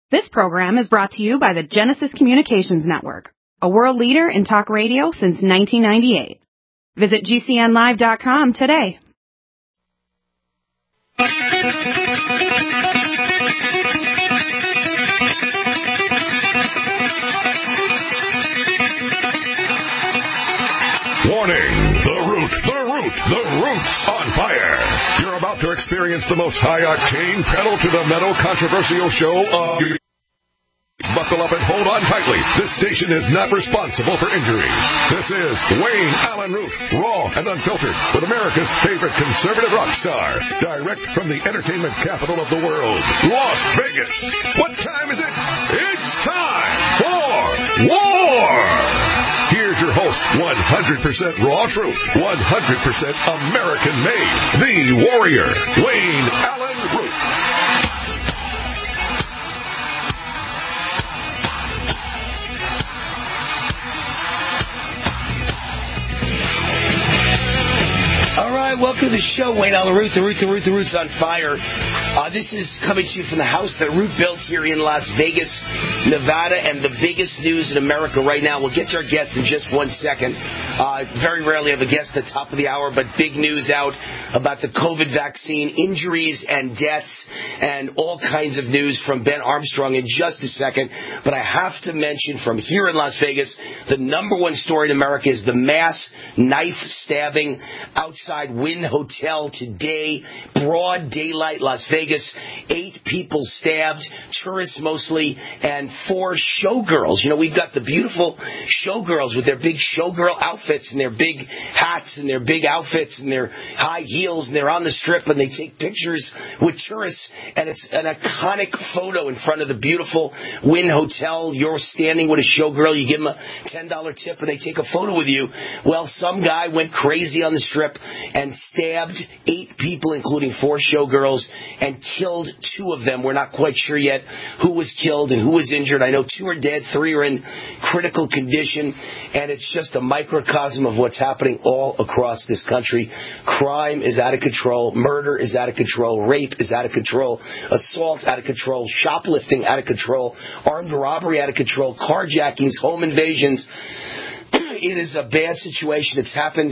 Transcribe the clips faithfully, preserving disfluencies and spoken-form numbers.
This program is brought to you by the Genesis Communications Network, a world leader in talk radio since nineteen ninety-eight. Visit G C N live dot com today. Warning! The Root, the Root, the Root's on fire. You're about to experience the most high-octane, pedal-to-the-metal controversial show of... Buckle up and hold on tightly. This station is not responsible for injuries. This is Wayne Allen Root, raw and unfiltered, with America's favorite conservative rock star. Direct from the entertainment capital of the world, Las Vegas. What time is it? It's time for war! Here's your host, one hundred percent raw truth, one hundred percent American-made, the warrior, Wayne Allen Root. All right, welcome to the show, Wayne Allen Root, the Root, the Root, the Root's on fire. Uh, this is coming to you from the house that Root built here in Las Vegas, Nevada, and the biggest news in America right now. We'll get to our guest in just one second. Uh, very rarely have a guest at the top of the hour, but big news out about the COVID vaccine, injuries and deaths, and all kinds of news from Ben Armstrong in just a second. But I have to mention from here in Las Vegas, the number one story in America is the mass knife stabbing outside Wynn Hotel today, broad daylight, Las Vegas. Eight people stabbed, tourists mostly, and four showgirls. You know, we've got the beautiful showgirls with their big showgirl outfits and their big hats and their big outfits and their high heels, and they're on the strip and they take pictures with tourists, and it's an iconic photo in front of the beautiful Wynn Hotel. You're standing with a showgirl, you give them a ten dollar tip and they take a photo with you. Well, some guy went crazy on the strip and stabbed eight people, including four showgirls, and killed two of them. We're not quite sure yet who was killed and who was injured. I know two are dead, three are in critical condition, and it's just a microcosm of what's happening all across this country. Crime is out of control. Murder is out of control. Rape is out of control. Assault out of control. Shoplifting out of control. Armed robbery out of control. Carjackings, home invasions. It is a bad situation. It's happened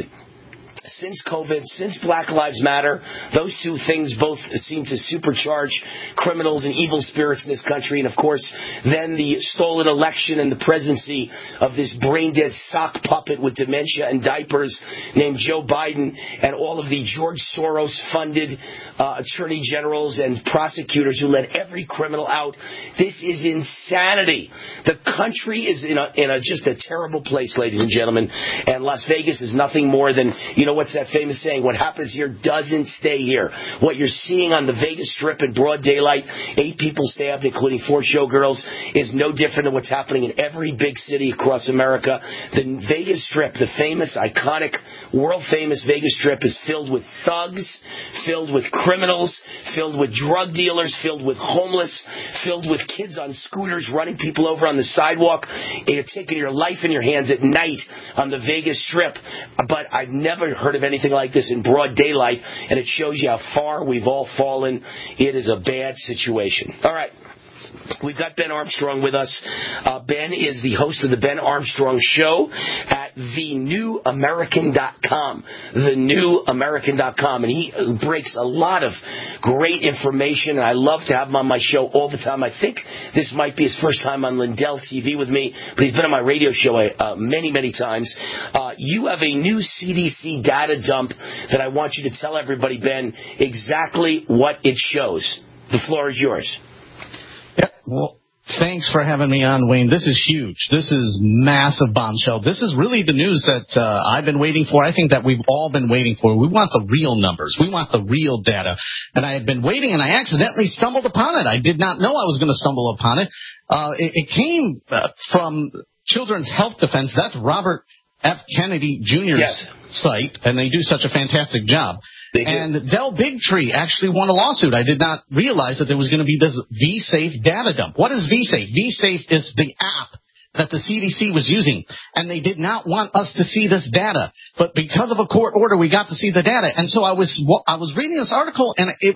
since COVID, since Black Lives Matter. Those two things both seem to supercharge criminals and evil spirits in this country. And, of course, then the stolen election and the presidency of this brain-dead sock puppet with dementia and diapers named Joe Biden, and all of the George Soros-funded uh, attorney generals and prosecutors who let every criminal out. This is insanity. The country is in a, in a just a terrible place, ladies and gentlemen. And Las Vegas is nothing more than, you know, what's that famous saying? What happens here doesn't stay here. What you're seeing on the Vegas Strip in broad daylight, eight people stabbed, including four showgirls, is no different than what's happening in every big city across America. The Vegas Strip, the famous, iconic, world-famous Vegas Strip, is filled with thugs, filled with criminals, filled with drug dealers, filled with homeless, filled with kids on scooters running people over on the sidewalk. You're taking your life in your hands at night on the Vegas Strip. But I've never heard of anything like this in broad daylight, and it shows you how far we've all fallen. It is a bad situation. All right. We've got Ben Armstrong with us. Uh, Ben is the host of the Ben Armstrong Show at the new american dot com. the new american dot com. And he breaks a lot of great information, and I love to have him on my show all the time. I think this might be his first time on Lindell T V with me, but he's been on my radio show uh, many, many times. Uh, you have a new C D C data dump that I want you to tell everybody, Ben, exactly what it shows. The floor is yours. Yeah, well, thanks for having me on, Wayne. This is huge. This is massive bombshell. This is really the news that uh, I've been waiting for. I think that we've all been waiting for. We want the real numbers. We want the real data. And I had been waiting, and I accidentally stumbled upon it. I did not know I was going to stumble upon it. Uh, it, it came uh, from Children's Health Defense. That's Robert F. Kennedy Junior's yes. site, and they do such a fantastic job. And Dell Bigtree actually won a lawsuit. I did not realize that there was going to be this vSafe data dump. What is vSafe? vSafe is the app that the C D C was using, and they did not want us to see this data. But because of a court order, we got to see the data. And so I was I was reading this article, and it was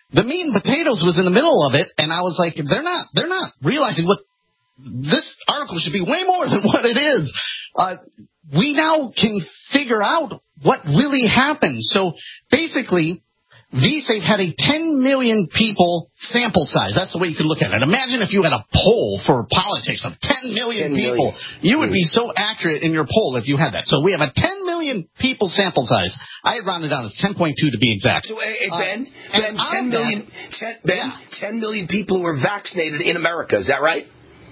the meat and potatoes was in the middle of it, and I was like, they're not, they're not realizing what this article should be way more than what it is. Uh, we now can figure out what really happened. So basically, V-Safe had a ten million people sample size. That's the way you can look at it. Imagine if you had a poll for politics of ten million people. You would be so accurate in your poll if you had that. So we have a ten million people sample size. I had rounded down as ten point two to be exact. So, hey, Ben, uh, Ben, ten million, that, ten, Ben yeah. ten million people were vaccinated in America. Is that right?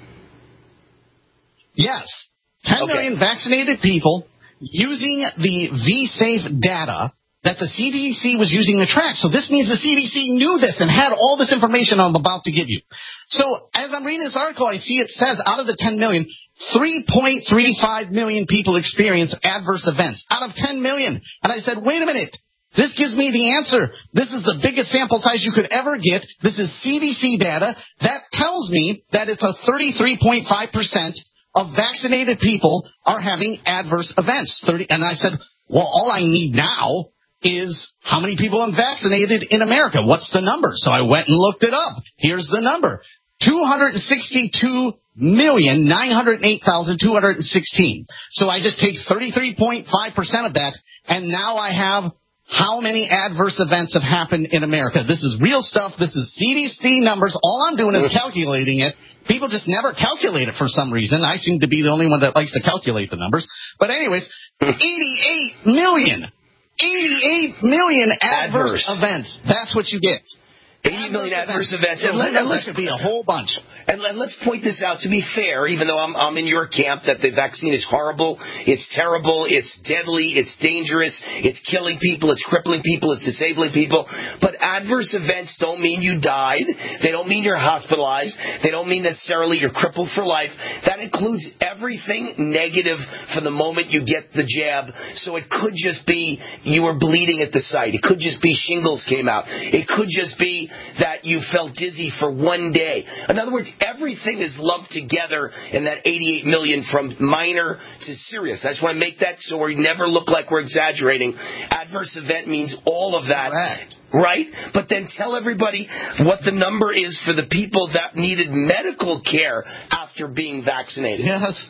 Yes. ten okay. million vaccinated people using the V-Safe data that the C D C was using to track. So this means the C D C knew this and had all this information I'm about to give you. So as I'm reading this article, I see it says out of the ten million, three point three five million people experience adverse events out of ten million. And I said, wait a minute. This gives me the answer. This is the biggest sample size you could ever get. This is C D C data. That tells me that it's a thirty-three point five percent of vaccinated people are having adverse events. thirty And I said, well, all I need now is how many people are vaccinated in America. What's the number? So I went and looked it up. Here's the number. two hundred sixty-two million, nine hundred eight thousand, two hundred sixteen. So I just take thirty-three point five percent of that, and now I have how many adverse events have happened in America. This is real stuff. This is C D C numbers. All I'm doing is calculating it. People just never calculate it for some reason. I seem to be the only one that likes to calculate the numbers. But anyways, eighty-eight million. eighty-eight million adverse, adverse events. That's what you get. eighty million adverse events. So and let, let, could be a whole bunch. And let, let's point this out. To be fair, even though I'm, I'm in your camp that the vaccine is horrible, it's terrible, it's deadly, it's dangerous, it's killing people, it's crippling people, it's disabling people. But adverse events don't mean you died. They don't mean you're hospitalized. They don't mean necessarily you're crippled for life. That includes everything negative from the moment you get the jab. So it could just be you were bleeding at the site. It could just be shingles came out. It could just be that you felt dizzy for one day. In other words, everything is lumped together in that eighty-eight million from minor to serious. I just want to make that so we never look like we're exaggerating. Adverse event means all of that. Correct. Right? But then tell everybody what the number is for the people that needed medical care after being vaccinated. Yes.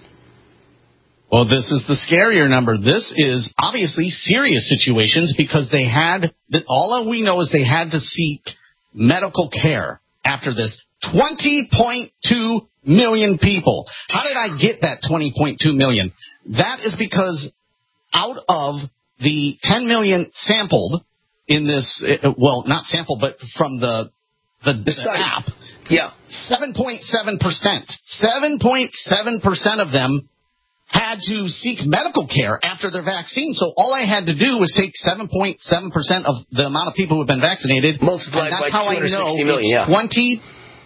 Well, this is the scarier number. This is obviously serious situations because they had, all we know is they had to seek medical care after this. twenty point two million people. How did I get that twenty point two million? That is because out of the ten million sampled in this, well, not sampled, but from the the, the app, yeah, seven point seven percent. seven point seven percent of them had to seek medical care after their vaccine. So all I had to do was take seven point seven percent of the amount of people who have been vaccinated. Multiplied by two hundred sixty million, yeah. twenty,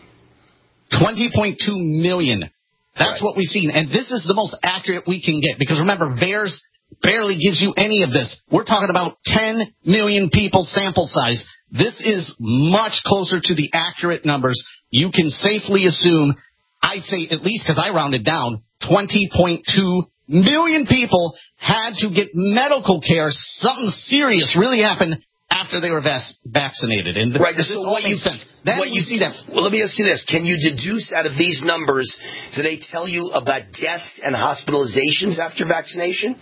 twenty point two million. That's right. What we've seen. And this is the most accurate we can get. Because remember, VAERS barely gives you any of this. We're talking about ten million people sample size. This is much closer to the accurate numbers. You can safely assume, I'd say at least because I rounded down, twenty point two million people had to get medical care. Something serious really happened after they were vac- vaccinated. And right. This So all what makes you, sense. Then what you you see that. Well, let me ask you this. Can you deduce out of these numbers, do they tell you about deaths and hospitalizations after vaccination?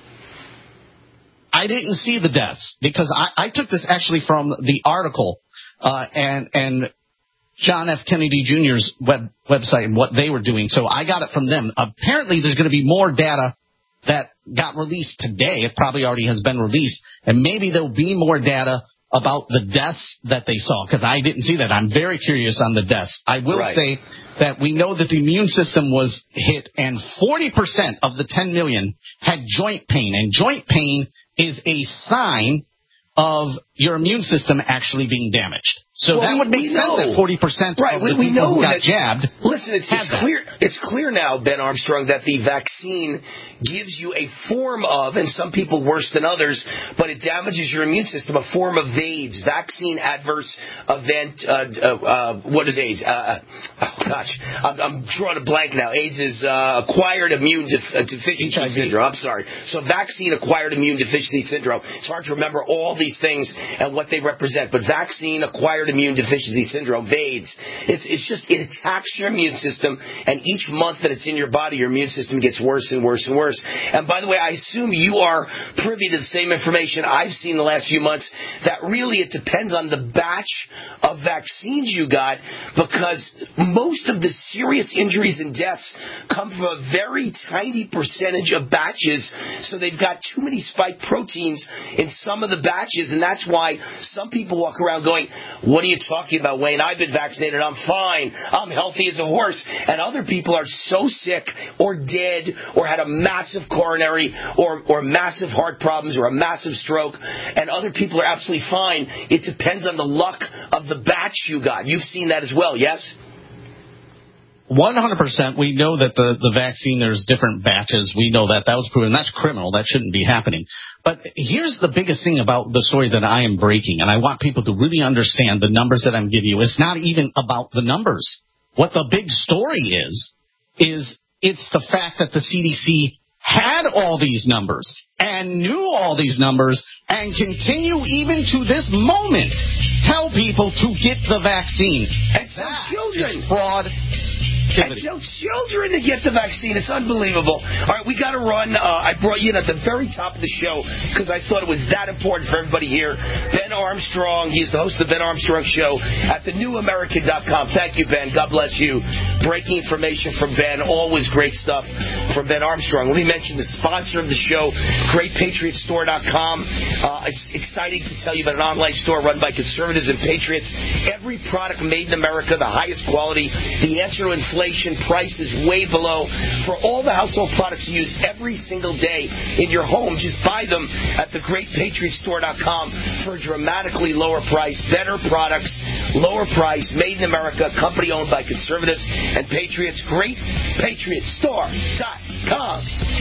I didn't see the deaths because I, I took this actually from the article uh, and and John F. Kennedy Junior's web website and what they were doing. So I got it from them. Apparently, there's going to be more data that got released today. It probably already has been released, and maybe there'll be more data about the deaths that they saw because I didn't see that. I'm very curious on the deaths. I will right. say that we know that the immune system was hit, and forty percent of the ten million had joint pain, and joint pain is a sign of your immune system actually being damaged. So well, that would make sense know. that forty percent right. of we, the we people know who got that, jabbed Listen, it's, it's clear. It's clear now, Ben Armstrong, that the vaccine gives you a form of, and some people worse than others, but it damages your immune system. A form of AIDS, vaccine adverse event. Uh, uh, uh, what is AIDS? Uh, oh gosh, I'm, I'm drawing a blank now. AIDS is uh, acquired immune def- uh, deficiency syndrome. I'm sorry. So vaccine acquired immune deficiency syndrome. It's hard to remember all these things and what they represent, but vaccine acquired immune deficiency syndrome, AIDS. It's it's just it attacks your immune system, and each month that it's in your body, your immune system gets worse and worse and worse. And by the way, I assume you are privy to the same information I've seen the last few months, that really it depends on the batch of vaccines you got, because most of the serious injuries and deaths come from a very tiny percentage of batches, so they've got too many spike proteins in some of the batches, and that's why some people walk around going, what are you talking about, Wayne? I've been vaccinated. I'm fine. I'm healthy as a horse. And other people are so sick or dead or had a massive coronary or, or massive heart problems or a massive stroke, and other people are absolutely fine. It depends on the luck of the batch you got. You've seen that as well, yes? one hundred percent. We know that the, the vaccine, there's different batches. We know that. That was proven. That's criminal. That shouldn't be happening. But here's the biggest thing about the story that I am breaking, and I want people to really understand the numbers that I'm giving you. It's not even about the numbers. What the big story is, is it's the fact that the C D C had all these numbers and knew all these numbers and continue even to this moment tell people to get the vaccine. And tell children. Fraud. And tell children to get the vaccine. It's unbelievable. All right, we got to run. Uh, I brought you in at the very top of the show because I thought it was that important for everybody here. Ben Armstrong, he's the host of the Ben Armstrong Show at the new american dot com. Thank you, Ben. God bless you. Breaking information from Ben. Always great stuff from Ben Armstrong. Let me mention the sponsor of the show, great patriot store dot com. Uh, it's exciting to tell you about an online store run by conservatives and patriots. Every product made in America, the highest quality. The answer to inflation. Price is way below. For all the household products you use every single day in your home, just buy them at the great patriot store dot com for a dramatically lower price. Better products, lower price, made in America, company owned by conservatives and patriots. great patriot store dot com.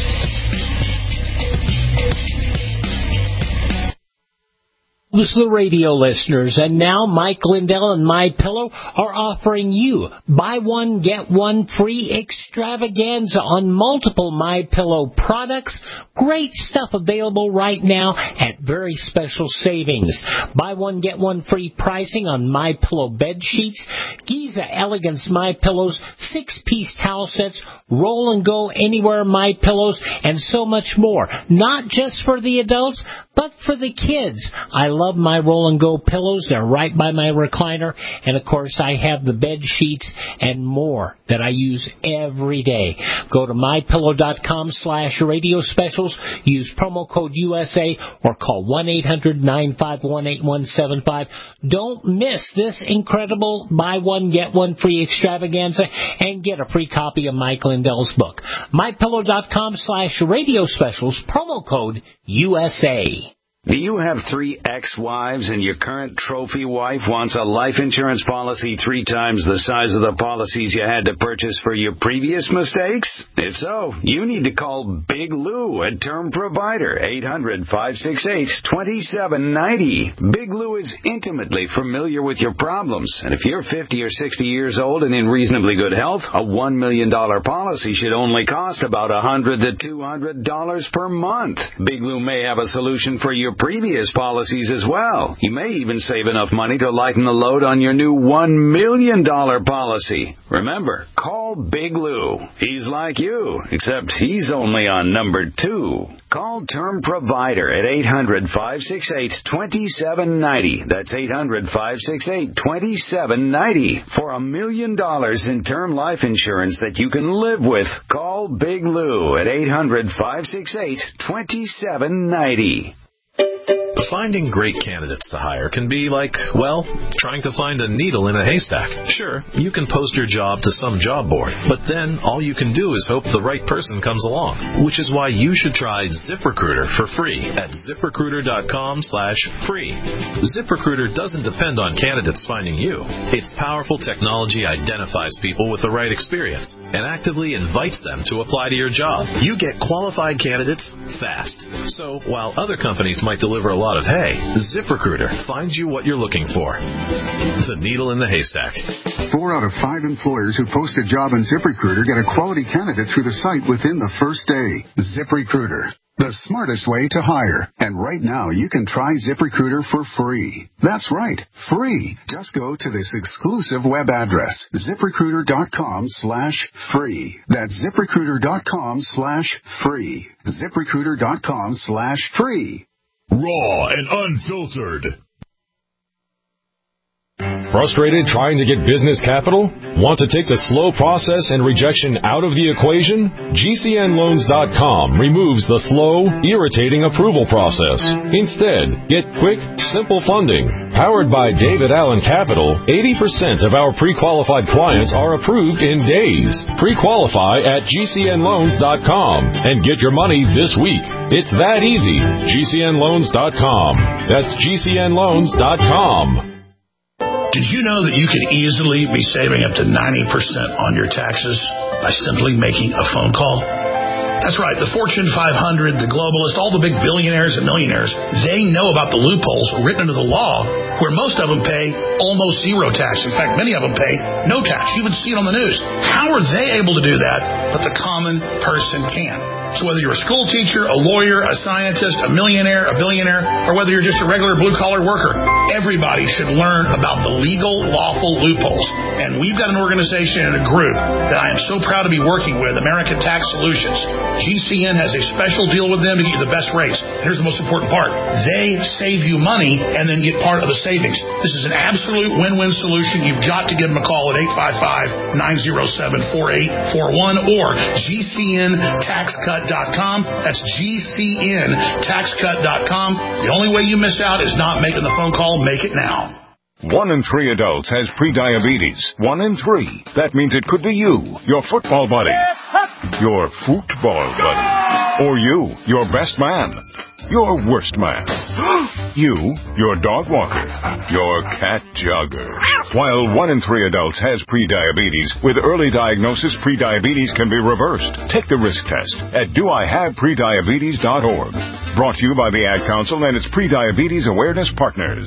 To the radio listeners, and now Mike Lindell and MyPillow are offering you buy one get one free extravaganza on multiple MyPillow products. Great stuff available right now at very special savings. Buy one get one free pricing on MyPillow bed sheets, Giza Elegance MyPillows, six-piece towel sets, roll and go anywhere MyPillows, and so much more. Not just for the adults, but for the kids. I love Love my roll and go pillows. They're right by my recliner, and of course I have the bed sheets and more that I use every day. Go to my pillow dot com slash radio specials, use promo code U S A, or call one eight hundred nine five one eight one seven five. Don't miss this incredible buy one get one free extravaganza and get a free copy of Mike Lindell's book. my pillow dot com slash radio specials, promo code U S A. Do you have three ex-wives and your current trophy wife wants a life insurance policy three times the size of the policies you had to purchase for your previous mistakes? If so, you need to call Big Lou at Term Provider, eight hundred five six eight two seven nine zero. Big Lou is intimately familiar with your problems, and if you're fifty or sixty years old and in reasonably good health, a one million dollars policy should only cost about one hundred to two hundred dollars per month. Big Lou may have a solution for your previous policies as well. You may even save enough money to lighten the load on your new one million dollars policy. Remember, call Big Lou. He's like you, except he's only on number two. Call Term Provider at eight hundred five six eight two seven nine zero. That's eight hundred five six eight two seven nine zero. For a million dollars in term life insurance that you can live with, call Big Lou at eight hundred five six eight two seven nine zero. Finding great candidates to hire can be like, well, trying to find a needle in a haystack. Sure, you can post your job to some job board, but then all you can do is hope the right person comes along, which is why you should try ZipRecruiter for free at ZipRecruiter.com slash free. ZipRecruiter doesn't depend on candidates finding you. Its powerful technology identifies people with the right experience and actively invites them to apply to your job. You get qualified candidates fast. So while other companies might deliver a lot of hay, ZipRecruiter finds you what you're looking for. The needle in the haystack. Four out of five employers who post a job on ZipRecruiter get a quality candidate through the site within the first day. ZipRecruiter, the smartest way to hire. And right now, you can try ZipRecruiter for free. That's right, free. Just go to this exclusive web address, ZipRecruiter.com slash free. That's ZipRecruiter.com slash free. ZipRecruiter.com slash free. Raw and unfiltered. Frustrated trying to get business capital? Want to take the slow process and rejection out of the equation? G C N Loans dot com removes the slow, irritating approval process. Instead, get quick, simple funding. Powered by David Allen Capital, eighty percent of our pre-qualified clients are approved in days. Pre-qualify at G C N Loans dot com and get your money this week. It's that easy. G C N Loans dot com. That's G C N Loans dot com. Did you know that you could easily be saving up to ninety percent on your taxes by simply making a phone call? That's right. The Fortune five hundred, the globalists, all the big billionaires and millionaires, they know about the loopholes written into the law where most of them pay almost zero tax. In fact, many of them pay no tax. You would see it on the news. How are they able to do that, but the common person can? So whether you're a school teacher, a lawyer, a scientist, a millionaire, a billionaire, or whether you're just a regular blue-collar worker, everybody should learn about the legal, lawful loopholes. And we've got an organization and a group that I am so proud to be working with, American Tax Solutions. G C N has a special deal with them to get you the best rates. And here's the most important part. They save you money and then get part of the savings. This is an absolute win-win solution. You've got to give them a call at eight five five, nine oh seven, four eight four one or G C N tax cut dot com. That's G C N tax cut dot com. The only way you miss out is not making the phone call. Make it now. One in three adults has prediabetes. One in three. That means it could be you, your football buddy, your football buddy, or you, your best man, your worst man, you, your dog walker, your cat jogger. While one in three adults has prediabetes, with early diagnosis, prediabetes can be reversed. Take the risk test at do I have prediabetes dot org. Brought to you by the Ad Council and its Prediabetes Awareness Partners.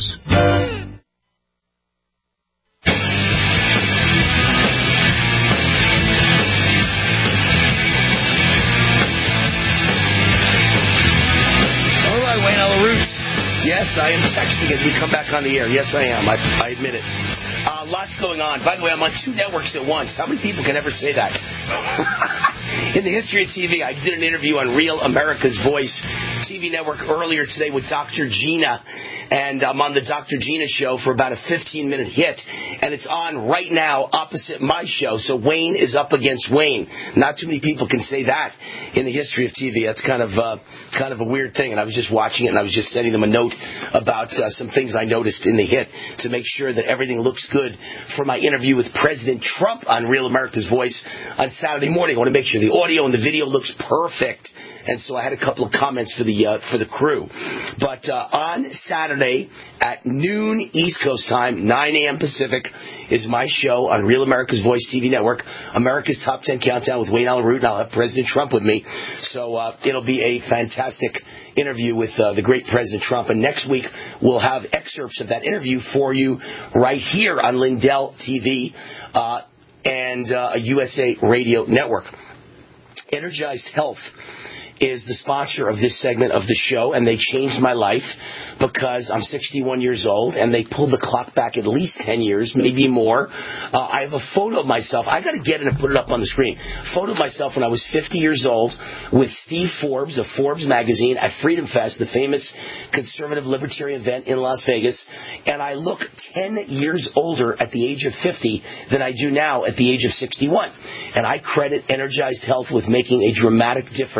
Yes, I am texting as we come back on the air. Yes, I am. I, I admit it. Uh, lots going on. By the way, I'm on two networks at once. How many people can ever say that? In the history of T V, I did an interview on Real America's Voice T V network earlier today with Doctor Gina, and I'm on the Doctor Gina show for about a fifteen-minute hit, and it's on right now opposite my show, so Wayne is up against Wayne. Not too many people can say that in the history of T V. That's kind of uh, kind of a weird thing, and I was just watching it, and I was just sending them a note about uh, some things I noticed in the hit to make sure that everything looks good for my interview with President Trump on Real America's Voice on Saturday morning. I want to make sure the audio and the video looks perfect. And so I had a couple of comments for the uh, for the crew. But uh, on Saturday at noon East Coast time, nine a.m. Pacific, is my show on Real America's Voice T V network, America's Top ten Countdown with Wayne Allyn Root, and I'll have President Trump with me. So uh, it'll be a fantastic interview with uh, the great President Trump. And next week, we'll have excerpts of that interview for you right here on Lindell T V uh, and uh, a U S A Radio Network. Energized Health is the sponsor of this segment of the show, and they changed my life because I'm sixty-one years old, and they pulled the clock back at least ten years, maybe more. Uh, I have a photo of myself. I got to get it and put it up on the screen. Photo of myself when I was fifty years old with Steve Forbes of Forbes magazine at Freedom Fest, the famous conservative libertarian event in Las Vegas, and I look ten years older at the age of fifty than I do now at the age of sixty-one. And I credit Energized Health with making a dramatic difference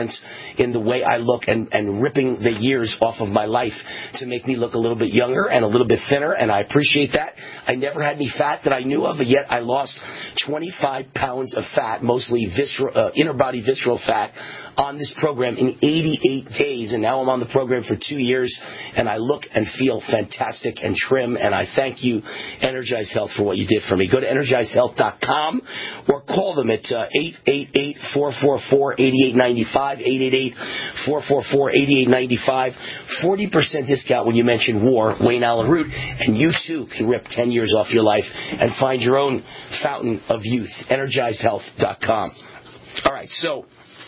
in the way I look and, and ripping the years off of my life to make me look a little bit younger and a little bit thinner, and I appreciate that. I never had any fat that I knew of, and yet I lost twenty-five pounds of fat, mostly visceral, uh, inner body visceral fat, on this program in eighty-eight days, and now I'm on the program for two years, and I look and feel fantastic and trim, and I thank you, Energize Health, for what you did for me. Go to energize health dot com or call them at uh, eight eight eight, four four four, eight eight nine five, eight eight eight, four four four, eight eight nine five. forty percent discount when you mention war, Wayne Allen Root, and you too can rip ten years off your life and find your own fountain of youth, energize health dot com. All right, so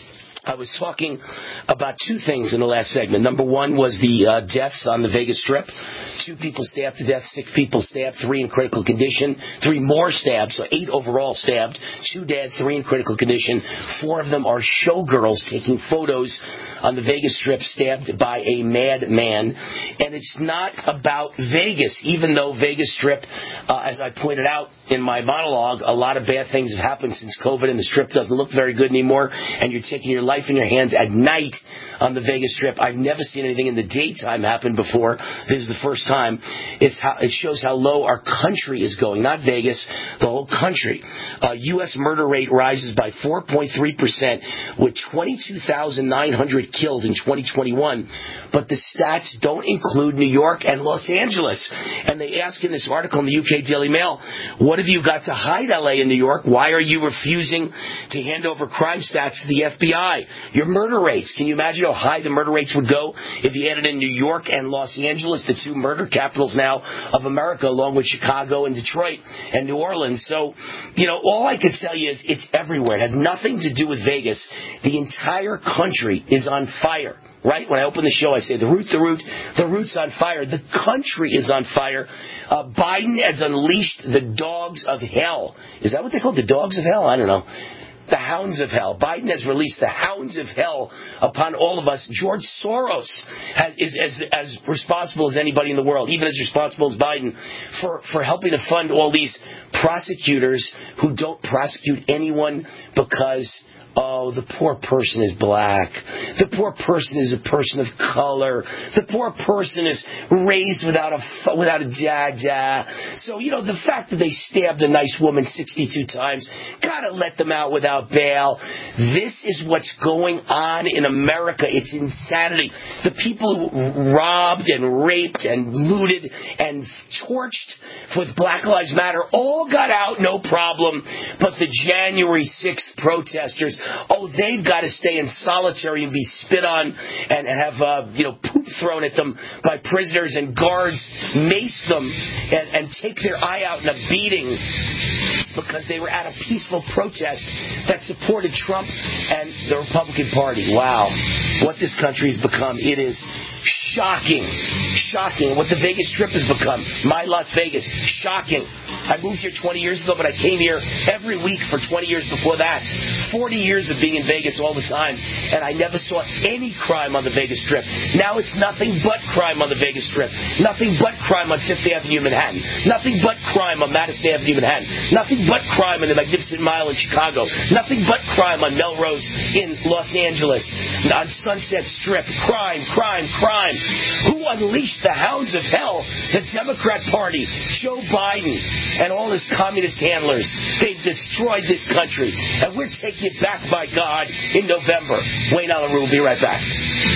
I was talking about two things in the last segment. Number one was the uh, deaths on the Vegas Strip. Two people stabbed to death, six people stabbed, three in critical condition, three more stabbed, so eight overall stabbed, two dead, three in critical condition. Four of them are showgirls taking photos on the Vegas Strip, stabbed by a madman. And it's not about Vegas, even though Vegas Strip, uh, as I pointed out in my monologue, a lot of bad things have happened since COVID, and the Strip doesn't look very good anymore, and you're taking your life in your hands at night on the Vegas Strip. I've never seen anything in the daytime happen before. This is the first time. It's how, it shows how low our country is going, not Vegas, the whole country. Uh, U S murder rate rises by four point three percent with twenty-two thousand nine hundred killed in twenty twenty-one. But the stats don't include New York and Los Angeles. And they ask in this article in the U K Daily Mail, what have you got to hide, L A and New York? Why are you refusing to hand over crime stats to the F B I? Your murder rates. Can you imagine how high the murder rates would go if you added in New York and Los Angeles, the two murder capitals now of America, along with Chicago and Detroit and New Orleans? So, you know, all I can tell you is it's everywhere. It has nothing to do with Vegas. The entire country is on fire. Right? When I open the show, I say, the root, the root, the root's on fire. The country is on fire. Uh, Biden has unleashed the dogs of hell. Is that what they call it? The dogs of hell? I don't know. The hounds of hell. Biden has released the hounds of hell upon all of us. George Soros has, is as, as responsible as anybody in the world, even as responsible as Biden, for, for helping to fund all these prosecutors who don't prosecute anyone because, oh, the poor person is black. The poor person is a person of color. The poor person is raised without a without a dada. So, you know, the fact that they stabbed a nice woman sixty-two times, gotta let them out without bail. This is what's going on in America. It's insanity. The people who robbed and raped and looted and torched with Black Lives Matter all got out, no problem. But the January sixth protesters, oh, they've got to stay in solitary and be spit on and, and have, uh, you know, poop thrown at them by prisoners, and guards mace them and, and take their eye out in a beating because they were at a peaceful protest that supported Trump and the Republican Party. Wow. What this country has become. It is shocking. Shocking. What the Vegas Strip has become. My Las Vegas. Shocking. I moved here twenty years ago, but I came here every week for twenty years before that. forty years of being in Vegas all the time, and I never saw any crime on the Vegas Strip. Now it's nothing but crime on the Vegas Strip. Nothing but crime on Fifth Avenue, Manhattan. Nothing but crime on Madison Avenue, Manhattan. Nothing but crime on the Magnificent Mile in Chicago. Nothing but crime on Melrose in Los Angeles. On Sunset Strip. Crime, crime, crime. Who unleashed the hounds of hell? The Democrat Party. Joe Biden and all his communist handlers. They've destroyed this country. And we're taking it back, by God, in November. Wayne Allen will be right back.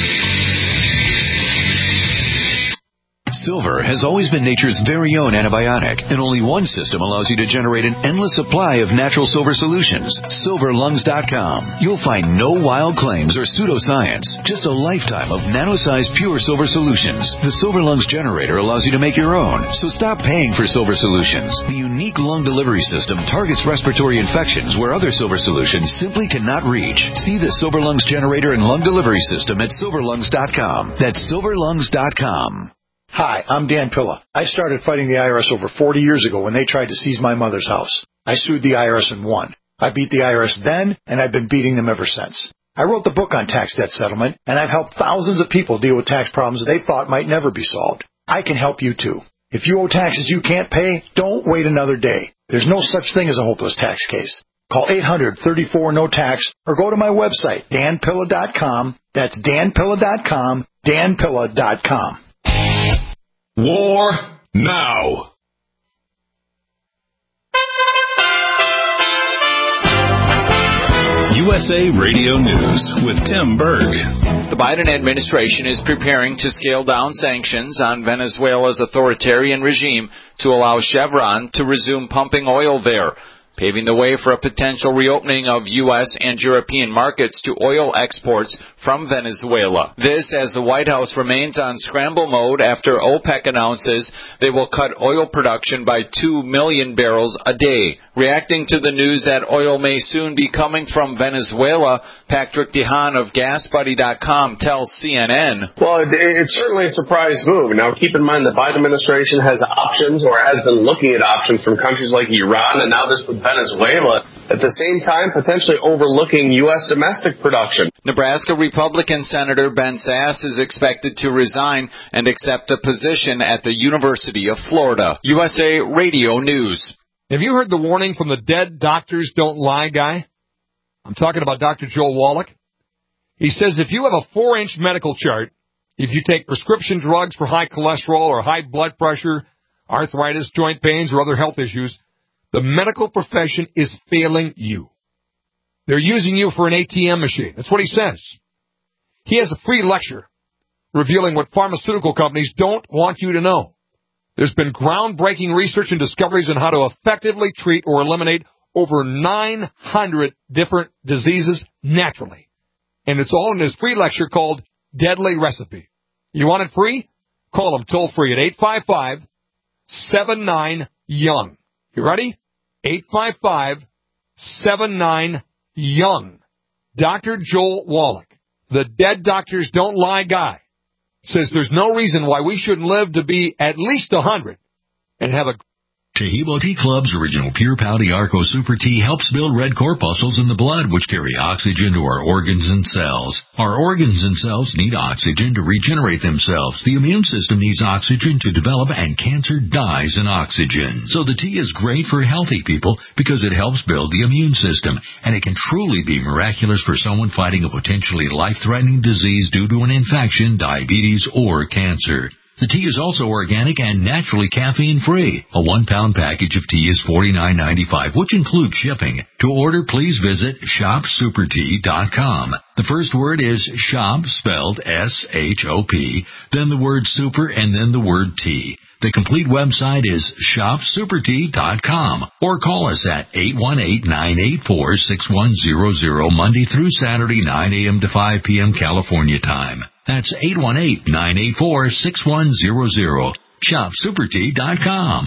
Silver has always been nature's very own antibiotic, and only one system allows you to generate an endless supply of natural silver solutions. silver lungs dot com. You'll find no wild claims or pseudoscience, just a lifetime of nano-sized pure silver solutions. The Silver Lungs generator allows you to make your own, so stop paying for silver solutions. The unique lung delivery system targets respiratory infections where other silver solutions simply cannot reach. See the Silver Lungs generator and lung delivery system at silver lungs dot com. That's silver lungs dot com. Hi, I'm Dan Pilla. I started fighting the I R S over forty years ago when they tried to seize my mother's house. I sued the I R S and won. I beat the I R S then, and I've been beating them ever since. I wrote the book on tax debt settlement, and I've helped thousands of people deal with tax problems they thought might never be solved. I can help you too. If you owe taxes you can't pay, don't wait another day. There's no such thing as a hopeless tax case. Call eight hundred, thirty-four, no tax or go to my website, dan pilla dot com. That's dan pilla dot com, dan pilla dot com. War now. U S A Radio News with Tim Berg. The Biden administration is preparing to scale down sanctions on Venezuela's authoritarian regime to allow Chevron to resume pumping oil there, paving the way for a potential reopening of U S and European markets to oil exports from Venezuela. This as the White House remains on scramble mode after OPEC announces they will cut oil production by two million barrels a day. Reacting to the news that oil may soon be coming from Venezuela, Patrick DeHaan of gas buddy dot com tells C N N. Well, it, it's certainly a surprise move. Now, keep in mind the Biden administration has options or has been looking at options from countries like Iran and now this with Venezuela. At the same time, potentially overlooking U S domestic production. Nebraska Republican Senator Ben Sasse is expected to resign and accept a position at the University of Florida. U S A Radio News. Have you heard the warning from the dead doctors don't lie guy? I'm talking about Doctor Joel Wallach. He says if you have a four-inch medical chart, if you take prescription drugs for high cholesterol or high blood pressure, arthritis, joint pains, or other health issues, the medical profession is failing you. They're using you for an A T M machine. That's what he says. He has a free lecture revealing what pharmaceutical companies don't want you to know. There's been groundbreaking research and discoveries on how to effectively treat or eliminate over nine hundred different diseases naturally. And it's all in his free lecture called Deadly Recipe. You want it free? Call him toll free at eight five five, seven nine, young. You ready? eight five five, seven nine, young. Doctor Joel Wallach, the dead doctors don't lie guy, says there's no reason why we shouldn't live to be at least one hundred and have a... Taheebo Tea Club's original Pure Pouty Arco Super Tea helps build red corpuscles in the blood, which carry oxygen to our organs and cells. Our organs and cells need oxygen to regenerate themselves. The immune system needs oxygen to develop, and cancer dies in oxygen. So the tea is great for healthy people because it helps build the immune system, and it can truly be miraculous for someone fighting a potentially life-threatening disease due to an infection, diabetes, or cancer. The tea is also organic and naturally caffeine-free. A one-pound package of tea is forty-nine ninety-five, which includes shipping. To order, please visit shop super tea dot com. The first word is shop, spelled S H O P, then the word super, and then the word tea. The complete website is shop super tea dot com, or call us at eight one eight, nine eight four, six one zero zero Monday through Saturday, nine a.m. to five p.m. California time. That's eight one eight, nine eight four, six one zero zero. shop super tea dot com.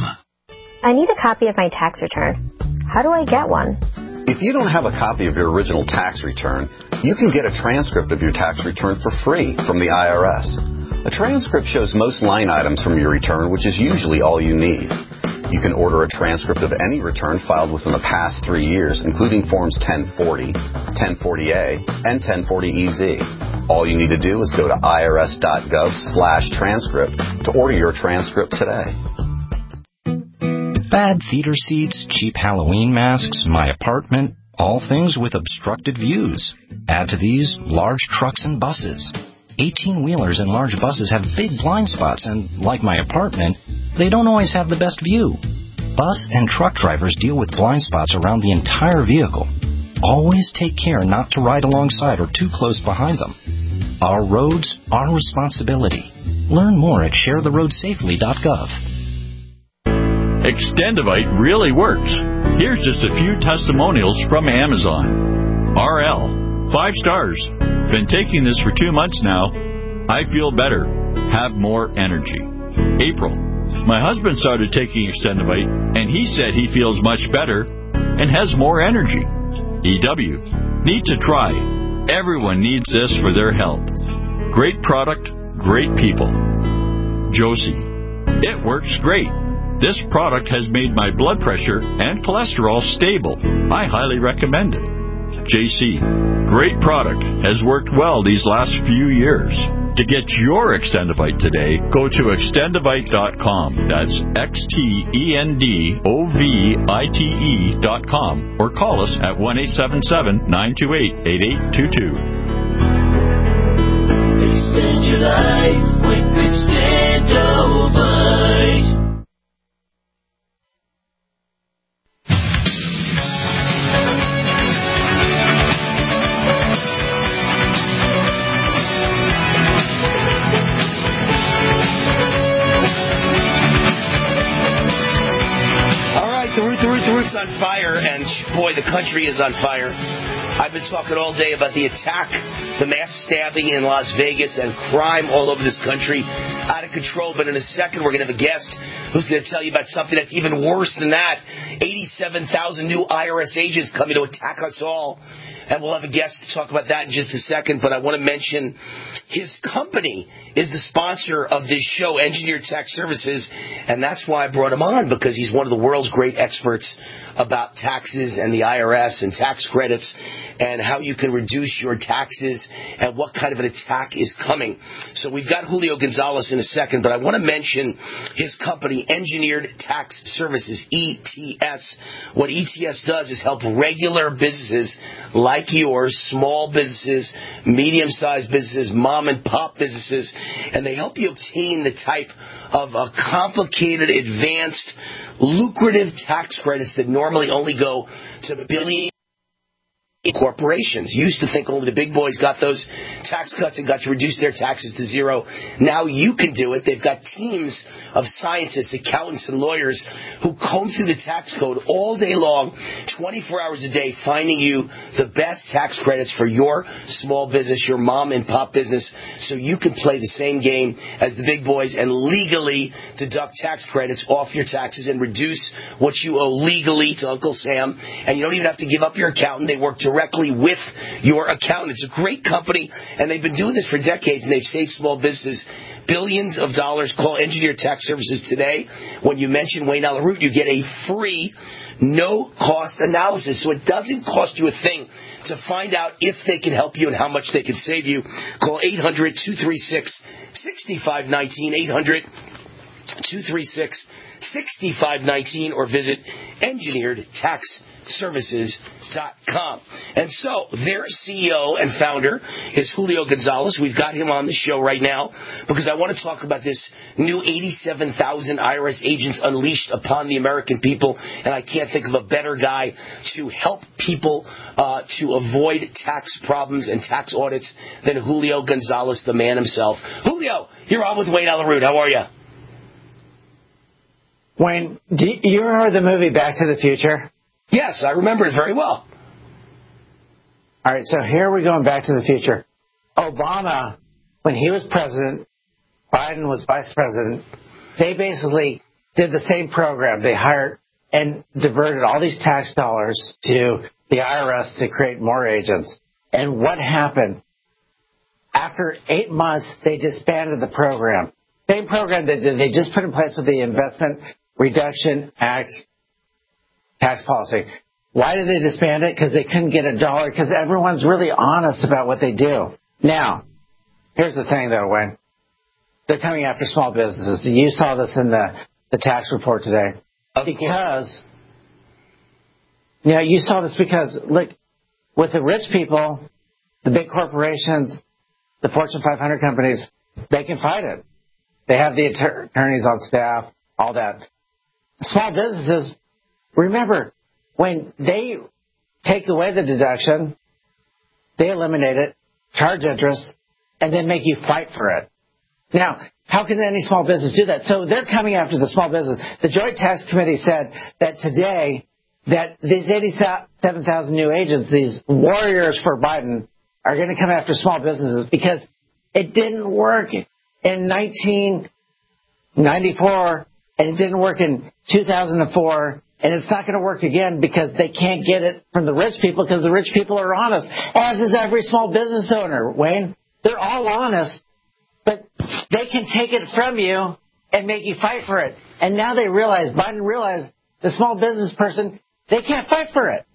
I need a copy of my tax return. How do I get one? If you don't have a copy of your original tax return, you can get a transcript of your tax return for free from the I R S. A transcript shows most line items from your return, which is usually all you need. You can order a transcript of any return filed within the past three years, including Forms ten forty, ten forty A, and ten forty E Z. All you need to do is go to irs.gov slash transcript to order your transcript today. Bad theater seats, cheap Halloween masks, my apartment, all things with obstructed views. Add to these large trucks and buses. eighteen-wheelers and large buses have big blind spots, and like my apartment, they don't always have the best view. Bus and truck drivers deal with blind spots around the entire vehicle. Always take care not to ride alongside or too close behind them. Our roads, our responsibility. Learn more at share the road safely dot gov. Extendivite really works. Here's just a few testimonials from Amazon. R L, five stars. Been taking this for two months now. I feel better. Have more energy. April, my husband started taking Extendivite, and he said he feels much better and has more energy. E W, need to try. Everyone needs this for their health. Great product, great people. Josie, it works great. This product has made my blood pressure and cholesterol stable. I highly recommend it. J C, great product, has worked well these last few years. To get your Extendivite today, go to extendivite dot com. That's X T E N D O V I T E dot com. Or call us at one eight seven seven, nine two eight, eight eight two two. Extend your life with Extendovite. The Root, the Root, the Root's on fire, and boy, the country is on fire. I've been talking all day about the attack, the mass stabbing in Las Vegas, and crime all over this country, out of control. But in a second, we're going to have a guest who's going to tell you about something that's even worse than that. eighty-seven thousand new I R S agents coming to attack us all. And we'll have a guest to talk about that in just a second. But I want to mention his company is the sponsor of this show, Engineered Tax Services. And that's why I brought him on, because he's one of the world's great experts about taxes and the I R S and tax credits and how you can reduce your taxes and what kind of an attack is coming. So we've got Julio Gonzalez in a second, but I want to mention his company, Engineered Tax Services, E T S. What E T S does is help regular businesses like yours, small businesses, medium-sized businesses, mom-and-pop businesses, and they help you obtain the type of uh, complicated, advanced, lucrative tax credits that normally only go to billion corporations. You used to think only the big boys got those tax cuts and got to reduce their taxes to zero. Now you can do it. They've got teams of scientists, accountants, and lawyers who comb through the tax code all day long, twenty-four hours a day, finding you the best tax credits for your small business, your mom and pop business, so you can play the same game as the big boys and legally deduct tax credits off your taxes and reduce what you owe legally to Uncle Sam. And you don't even have to give up your accountant. They work directly with your accountant. It's a great company, and they've been doing this for decades, and they've saved small businesses billions of dollars. Call Engineered Tax Services today. When you mention Wayne Allyn Root, you get a free, no-cost analysis. So it doesn't cost you a thing to find out if they can help you and how much they can save you. Call eight hundred, two three six, six five one nine, eight hundred, two three six, six five one nine, or visit engineered tax services dot com. And so their C E O and founder is Julio Gonzalez. We've got him on the show right now because I want to talk about this new eighty-seven thousand I R S agents unleashed upon the American people, and I can't think of a better guy to help people uh, to avoid tax problems and tax audits than Julio Gonzalez, the man himself. Julio, you're on with Wayne Allyn Root. How are you? Wayne, do you remember the movie Back to the Future? Yes, I remember it very well. All right, so here we're going back to the future. Obama, when he was president, Biden was vice president, they basically did the same program. They hired and diverted all these tax dollars to the I R S to create more agents. And what happened? After eight months, they disbanded the program. Same program that they just put in place with the Investment Reduction Act tax policy. Why did they disband it? Because they couldn't get a dollar, because everyone's really honest about what they do. Now, here's the thing, though, Wayne. They're coming after small businesses. You saw this in the, the tax report today. Because, you know, you saw this because, look, with the rich people, the big corporations, the Fortune five hundred companies, they can fight it. They have the attorneys on staff, all that. Small businesses, remember, when they take away the deduction, they eliminate it, charge interest, and then make you fight for it. Now, how can any small business do that? So they're coming after the small business. The Joint Tax Committee said that today that these eighty-seven thousand new agents, these warriors for Biden, are going to come after small businesses because it didn't work in nineteen ninety-four, and it didn't work in two thousand four, and it's not going to work again because they can't get it from the rich people because the rich people are honest, as is every small business owner, Wayne. They're all honest, but they can take it from you and make you fight for it. And now they realize, Biden realized, the small business person, they can't fight for it.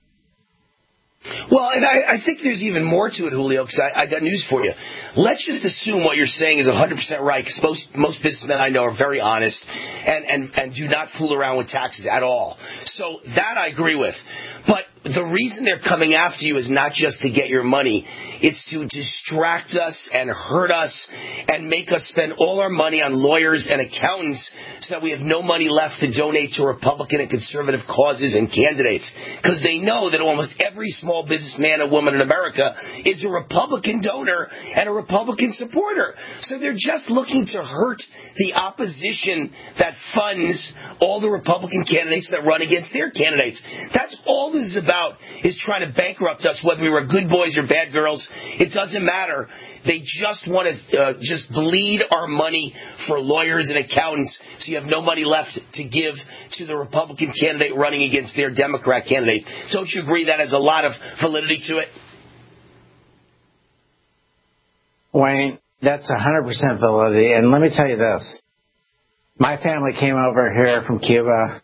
Well, and I, I think there's even more to it, Julio, because I, I got news for you. Let's just assume what you're saying is one hundred percent right, because most, most businessmen I know are very honest and, and, and do not fool around with taxes at all. So that I agree with. But the reason they're coming after you is not just to get your money. It's to distract us and hurt us and make us spend all our money on lawyers and accountants so that we have no money left to donate to Republican and conservative causes and candidates. Because they know that almost every small businessman and woman in America is a Republican donor and a Republican supporter. So they're just looking to hurt the opposition that funds all the Republican candidates that run against their candidates. That's all this is about, is trying to bankrupt us, whether we were good boys or bad girls. It doesn't matter. They just want to uh, just bleed our money for lawyers and accountants so you have no money left to give to the Republican candidate running against their Democrat candidate. Don't you agree that has a lot of validity to it? Wayne, that's one hundred percent validity. And let me tell you this. My family came over here from Cuba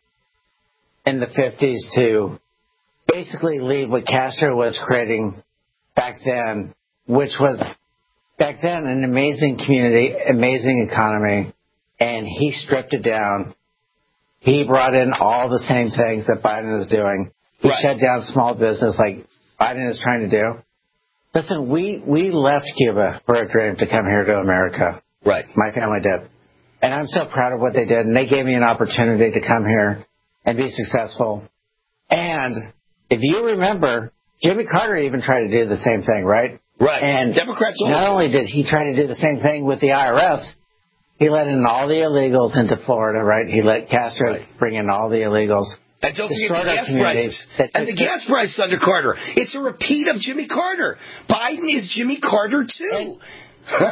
in the fifties to basically leave what Castro was creating back then, which was back then an amazing community, amazing economy, and he stripped it down. He brought in all the same things that Biden is doing. He right. shut down small business like Biden is trying to do. Listen, we, we left Cuba for a dream to come here to America. Right. My family did. And I'm so proud of what they did, and they gave me an opportunity to come here and be successful. And if you remember, Jimmy Carter even tried to do the same thing, right? Right. And Democrats not only did he try to do the same thing with the I R S, he let in all the illegals into Florida, right? He let Castro right. bring in all the illegals. And don't forget the gas prices. And the gas prices under Carter. It's a repeat of Jimmy Carter. Biden is Jimmy Carter, too. And,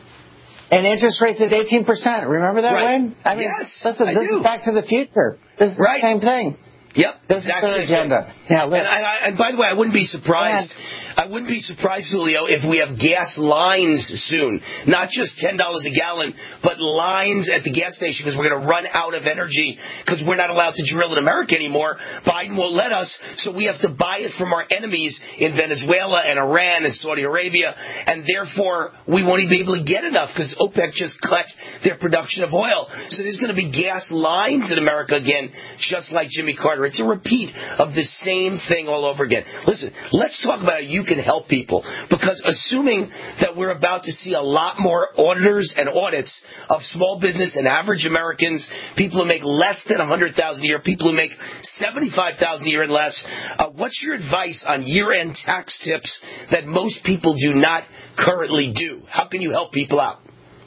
and interest rates at eighteen percent. Remember that, right. Wayne? I mean, yes, listen, I this do. is Back to the Future. This is right. the same thing. Yep. This exactly is their agenda. Now, and, and, I, and by the way, I wouldn't be surprised. I wouldn't be surprised, Julio, if we have gas lines soon. Not just ten dollars a gallon, but lines at the gas station because we're going to run out of energy because we're not allowed to drill in America anymore. Biden won't let us, so we have to buy it from our enemies in Venezuela and Iran and Saudi Arabia, and therefore we won't even be able to get enough because OPEC just cut their production of oil. So there's going to be gas lines in America again, just like Jimmy Carter. It's a repeat of the same thing all over again. Listen, let's talk about how you can help people, because assuming that we're about to see a lot more auditors and audits of small business and average Americans, people who make less than one hundred thousand dollars a year, people who make seventy-five thousand dollars a year and less, uh, what's your advice on year-end tax tips that most people do not currently do? How can you help people out?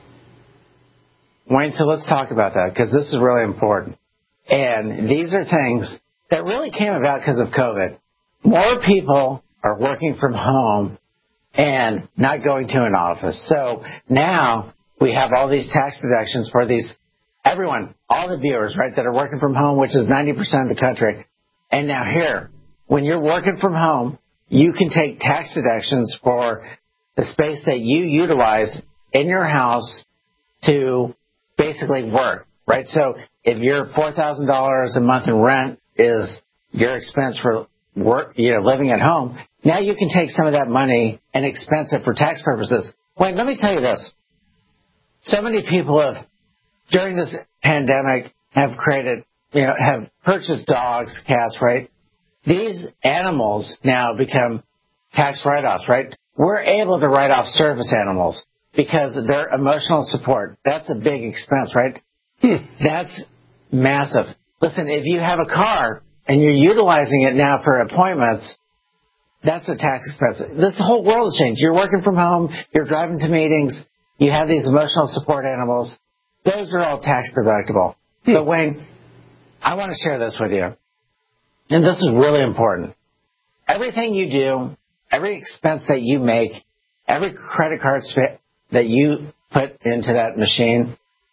Wayne, so let's talk about that, because this is really important. And these are things that really came about because of COVID. More people are working from home and not going to an office. So now we have all these tax deductions for these, everyone, all the viewers, right, that are working from home, which is ninety percent of the country. And now here, when you're working from home, you can take tax deductions for the space that you utilize in your house to basically work, right? So if your four thousand dollars a month in rent is your expense for work, you know, living at home, now you can take some of that money and expense it for tax purposes. Wait, let me tell you this. So many people have, during this pandemic, have created, you know, have purchased dogs, cats, right? These animals now become tax write-offs, right? We're able to write off service animals because their emotional support, that's a big expense, right? Hmm. That's massive. Listen, if you have a car and you're utilizing it now for appointments, that's a tax expense. This whole world has changed. You're working from home. You're driving to meetings. You have these emotional support animals. Those are all tax deductible. Hmm. But, Wayne, I want to share this with you. And this is really important. Everything you do, every expense that you make, every credit card spit that you put into that machine,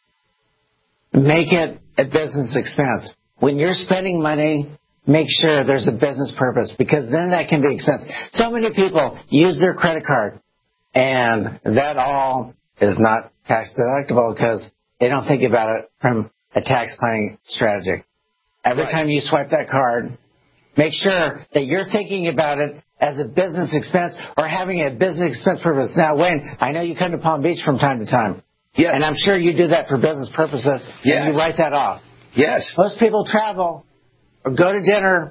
make it a business expense. When you're spending money, make sure there's a business purpose, because then that can be expense. So many people use their credit card, and that all is not tax deductible because they don't think about it from a tax planning strategy. Every right. time you swipe that card, make sure that you're thinking about it as a business expense or having a business expense purpose. Now, Wayne, I know you come to Palm Beach from time to time. Yes. And I'm sure you do that for business purposes, yes. and you write that off. Yes. Most people travel or go to dinner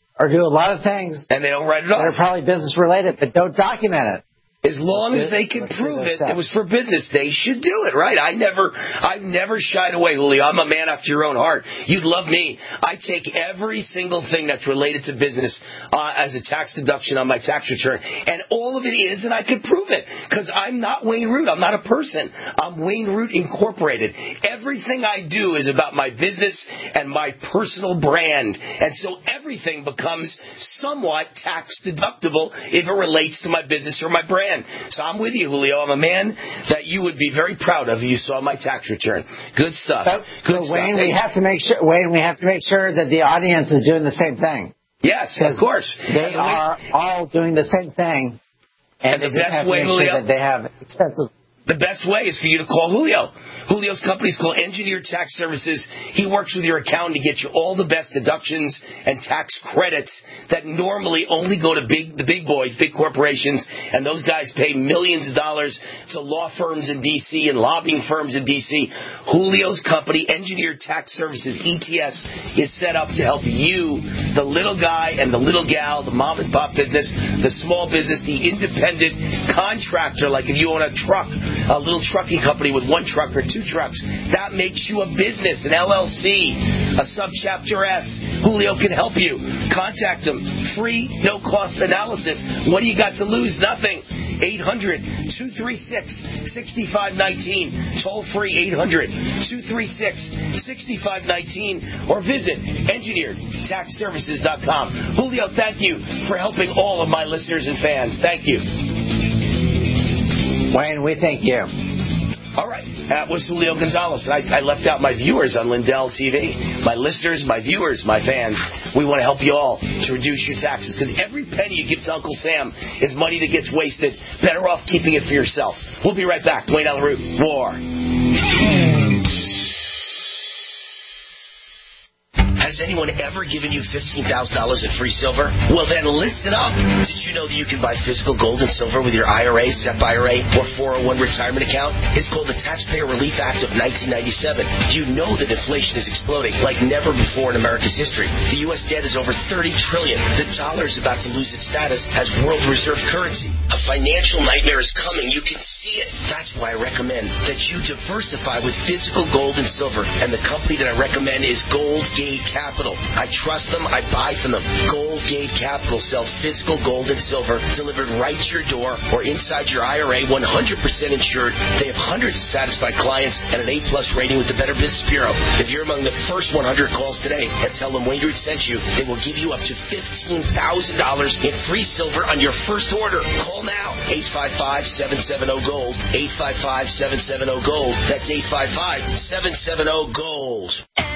or do a lot of things. And they don't write it off. They're probably business related, but don't document it. As long Let's as do- they can let's do prove those it, steps. it was for business. They should do it, right? I never, I've never shied away, Julio. I'm a man after your own heart. You'd love me. I take every single thing that's related to business uh, as a tax deduction on my tax return, and all of it is, and I could prove it because I'm not Wayne Root. I'm not a person. I'm Wayne Root Incorporated. Everything I do is about my business and my personal brand, and so everything becomes somewhat tax deductible if it relates to my business or my brand. So I'm with you, Julio. I'm a man that you would be very proud of if you saw my tax return. Good stuff. But, Good but stuff. Wayne, we have to make sure. Wayne, we have to make sure that the audience is doing the same thing. Yes, of course. They are all doing the same thing, and, And the they just best have to way, make sure Julio- that they have expensive. The best way is for you to call Julio. Julio's company is called Engineered Tax Services. He works with your accountant to get you all the best deductions and tax credits that normally only go to big the big boys, big corporations, and those guys pay millions of dollars to law firms in D C and lobbying firms in D C. Julio's company, Engineered Tax Services, E T S, is set up to help you, the little guy and the little gal, the mom and pop business, the small business, the independent contractor, like if you own a truck, a little trucking company with one truck or two trucks, that makes you a business, an L L C, a subchapter S. Julio can help you. Contact him. Free, no-cost analysis. What do you got to lose? Nothing. eight hundred, two three six, six five one nine. Toll free, eight hundred, two three six, six five one nine. Or visit engineered tax services dot com. Julio, thank you for helping all of my listeners and fans. Thank you. Wayne, we thank you. All right. That was Julio Gonzalez. And I, I left out my viewers on Lindell T V. My listeners, my viewers, my fans. We want to help you all to reduce your taxes because every penny you give to Uncle Sam is money that gets wasted. Better off keeping it for yourself. We'll be right back. Wayne Allyn Root. War. Has anyone ever given you fifteen thousand dollars in free silver? Well, then lift it up. Did you know that you can buy physical gold and silver with your I R A, S E P I R A, or four oh one retirement account? It's called the Taxpayer Relief Act of nineteen ninety-seven. You know that inflation is exploding like never before in America's history. The U S debt is over thirty trillion dollars. The dollar is about to lose its status as world reserve currency. A financial nightmare is coming. You can see it. That's why I recommend that you diversify with physical gold and silver. And the company that I recommend is Gold Gate Capital. I trust them. I buy from them. Gold Gate Capital sells physical gold and silver delivered right to your door or inside your I R A, one hundred percent insured. They have hundreds of satisfied clients and an A-plus rating with the Better Business Bureau. If you're among the first one hundred calls today and tell them Wayne Root sent you, they will give you up to fifteen thousand dollars in free silver on your first order. Call now. eight five five, seven seven zero, GOLD. eight five five, seven seven zero, GOLD. That's eight five five, seven seven zero, GOLD.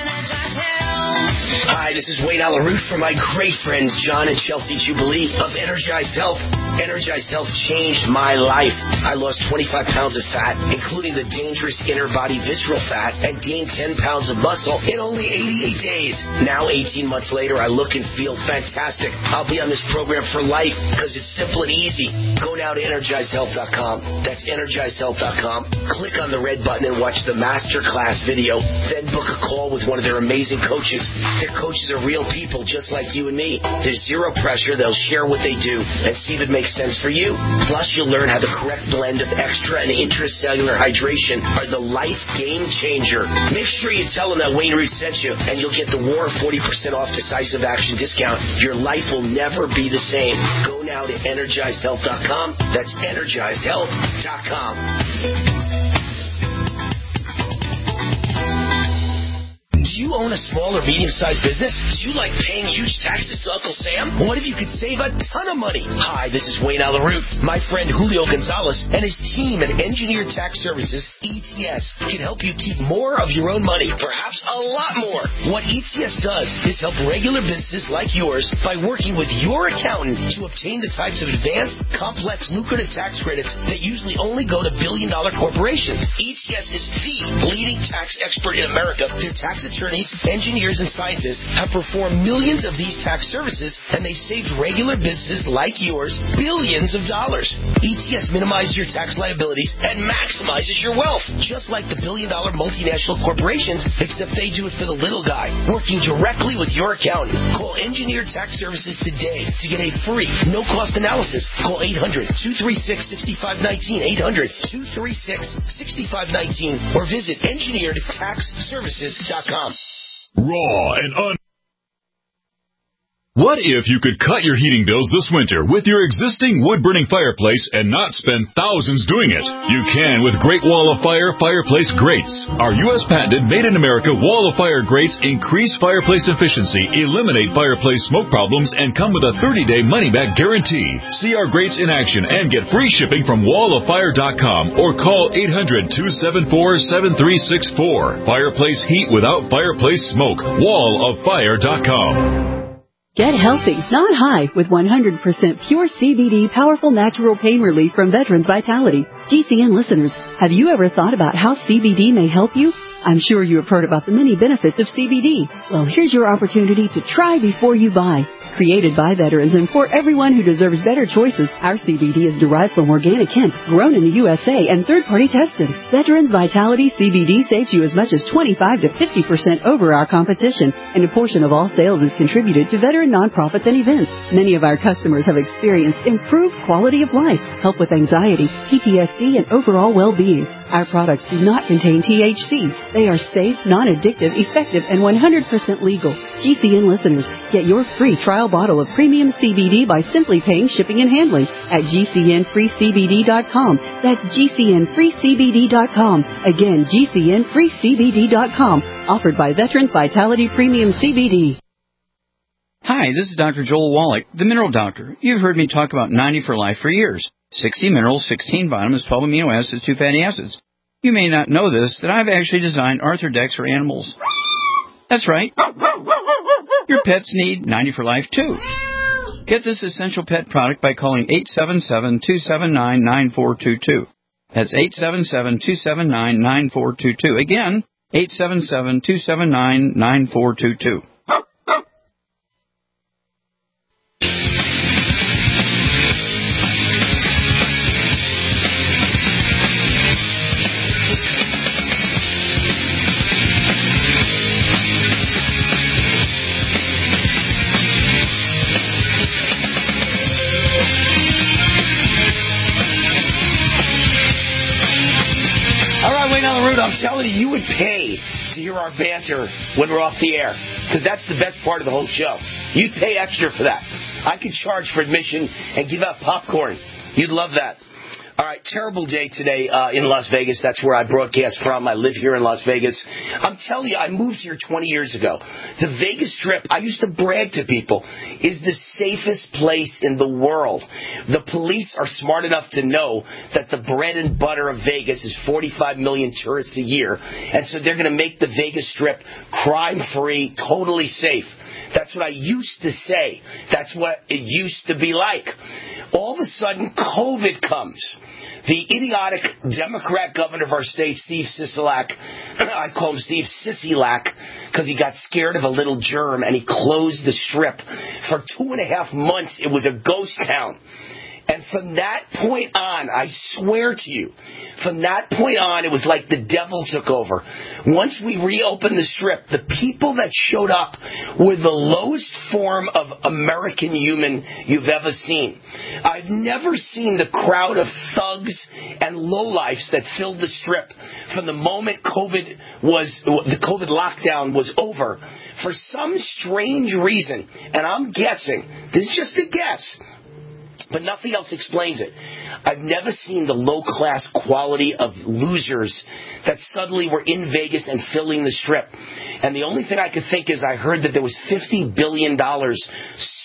Hi, this is Wayne Allyn Root for my great friends John and Chelsea Jubilee of Energized Health. Energized Health changed my life. I lost twenty-five pounds of fat, including the dangerous inner body visceral fat, and gained ten pounds of muscle in only eighty-eight days. Now, eighteen months later, I look and feel fantastic. I'll be on this program for life because it's simple and easy. Go now to energized health dot com. That's energized health dot com. Click on the red button and watch the masterclass video. Then book a call with one of their amazing coaches. Their coaches are real people just like you and me. There's zero pressure. They'll share what they do and see if it makes sense for you. Plus, you'll learn how the correct blend of extra and intracellular hydration are the life game changer. Make sure you tell them that Wayne Root sent you, and you'll get the War forty percent off decisive action discount. Your life will never be the same. Go now to energized health dot com. That's energized health dot com. Do you own a small or medium-sized business? Do you like paying huge taxes to Uncle Sam? What if you could save a ton of money? Hi, this is Wayne Allyn Root. My friend Julio Gonzalez and his team at Engineered Tax Services, E T S, can help you keep more of your own money, perhaps a lot more. What E T S does is help regular businesses like yours by working with your accountant to obtain the types of advanced, complex, lucrative tax credits that usually only go to billion-dollar corporations. E T S is the leading tax expert in America. Their tax attorneys companies, engineers, and scientists have performed millions of these tax services, and they've saved regular businesses like yours billions of dollars. E T S minimizes your tax liabilities and maximizes your wealth, just like the billion-dollar multinational corporations, except they do it for the little guy, working directly with your accountant. Call Engineer Tax Services today to get a free, no-cost analysis. Call eight hundred, two three six, six five one nine, eight hundred, two three six, six five one nine, or visit engineered tax services dot com. Raw and un... What if you could cut your heating bills this winter with your existing wood-burning fireplace and not spend thousands doing it? You can with Great Wall of Fire Fireplace Grates. Our U S patented made-in-America Wall of Fire grates increase fireplace efficiency, eliminate fireplace smoke problems, and come with a thirty-day money-back guarantee. See our grates in action and get free shipping from wall of fire dot com or call eight hundred, two seven four, seven three six four. Fireplace heat without fireplace smoke. wall of fire dot com. Get healthy, not high, with one hundred percent pure C B D powerful natural pain relief from Veterans Vitality. G C N listeners, have you ever thought about how C B D may help you? I'm sure you have heard about the many benefits of C B D. Well, here's your opportunity to try before you buy. Created by veterans and for everyone who deserves better choices, our C B D is derived from organic hemp, grown in the U S A, and third-party tested. Veterans Vitality C B D saves you as much as twenty-five to fifty percent over our competition, and a portion of all sales is contributed to veteran nonprofits and events. Many of our customers have experienced improved quality of life, help with anxiety, P T S D, and overall well-being. Our products do not contain T H C. They are safe, non-addictive, effective, and one hundred percent legal. G C N listeners, get your free trial bottle of premium C B D by simply paying shipping and handling at G C N free C B D dot com. That's G C N free C B D dot com. Again, G C N free C B D dot com. Offered by Veterans Vitality Premium C B D. Hi, this is Doctor Joel Wallach, the Mineral Doctor. You've heard me talk about ninety for Life for years. sixty minerals, sixteen vitamins, twelve amino acids, two fatty acids. You may not know this, that I've actually designed Arthrodex for animals. That's right. Your pets need ninety for Life, too. Get this essential pet product by calling eight seven seven, two seven nine, nine four two two. That's eight seven seven, two seven nine, nine four two two. Again, eight seven seven, two seven nine, nine four two two. I'm telling you, you would pay to hear our banter when we're off the air, because that's the best part of the whole show. You'd pay extra for that. I could charge for admission and give out popcorn. You'd love that. All right, terrible day today uh, in Las Vegas. That's where I broadcast from. I live here in Las Vegas. I'm telling you, I moved here twenty years ago. The Vegas Strip, I used to brag to people, is the safest place in the world. The police are smart enough to know that the bread and butter of Vegas is forty-five million tourists a year, and so they're going to make the Vegas Strip crime-free, totally safe. That's what I used to say. That's what it used to be like. All of a sudden, COVID comes. The idiotic Democrat governor of our state, Steve Sisolak, I call him Steve Sissylak because he got scared of a little germ and he closed the Strip. For two and a half months, it was a ghost town. And from that point on, I swear to you, from that point on, it was like the devil took over. Once we reopened the Strip, the people that showed up were the lowest form of American human you've ever seen. I've never seen the crowd of thugs and lowlifes that filled the Strip from the moment COVID was, the COVID lockdown was over. For some strange reason, and I'm guessing, this is just a guess, but nothing else explains it. I've never seen the low-class quality of losers that suddenly were in Vegas and filling the Strip. And the only thing I could think is I heard that there was fifty billion dollars